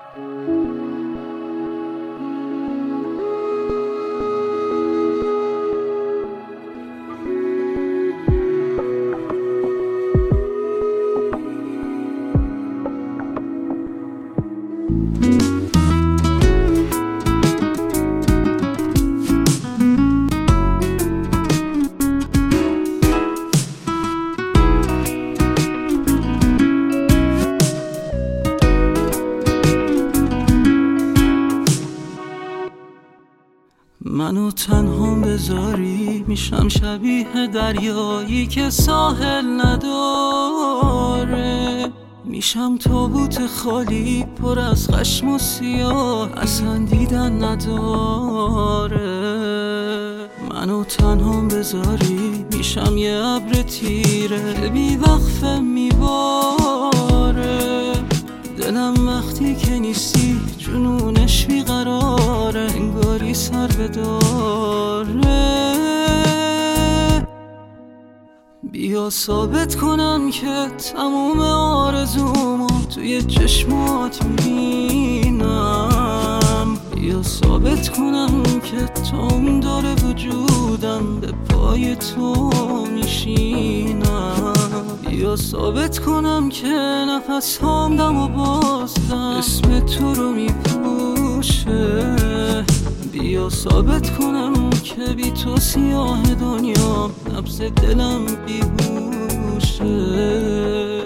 منو تنها بذاری میشم شبیه دریایی که ساحل نداره، میشم تابوت خالی پر از خشم و سیاه اصلا دیدن نداره. منو تنها بذاری میشم یه ابر تیره که بیوقفه میباره. دلم وقتی که نیستی جنونش بیقراره، انگاری سر بداره. بیا ثابت کنم که تموم آرزومو توی چشمات میبینم. بیا ثابت کنم که تا اون داره وجودم به پای تو میشینم. بیا ثابت کنم که نفس هام دم و بازدم اسم تو رو میپوشه. بیا ثابت کنم که بی تو سیاه دنیا نبض دلم بیهوشه.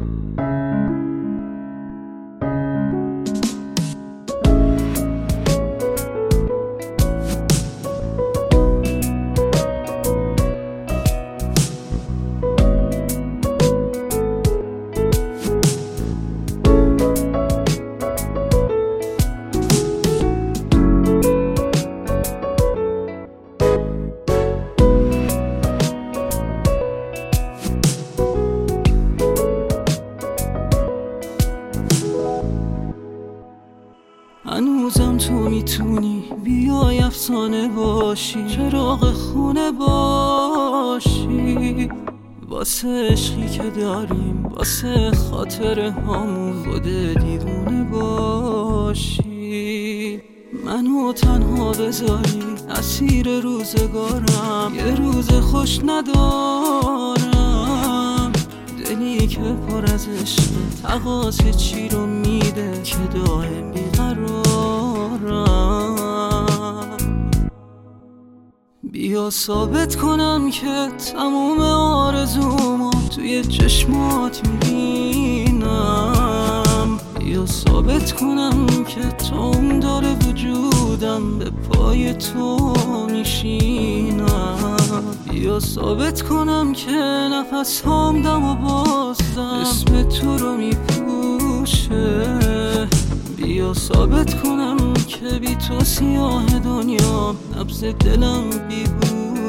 هنوزم تو میتونی بیای افسانه باشی، چراغ خونه باشی، واسه عشقی که داریم، واسه خاطر همون خود دیوونه باشی. منو تنها بذاری اسیر روزگارم، یه روز خوش ندارم. دلی که پر از عشق تقاضا چی رو میده که دائم بیقرارم. بیا ثابت کنم که تموم آرزومو توی چشمات میبینم. بیا ثابت کنم که تا اون داره وجودم به پای تو میشینم. بیا ثابت کنم که نفس هام دم و بازدم اسم تو رو میپوشه. بیا ثابت کنم که بی تو سیاه دنیا نبض دلم بیهوشه.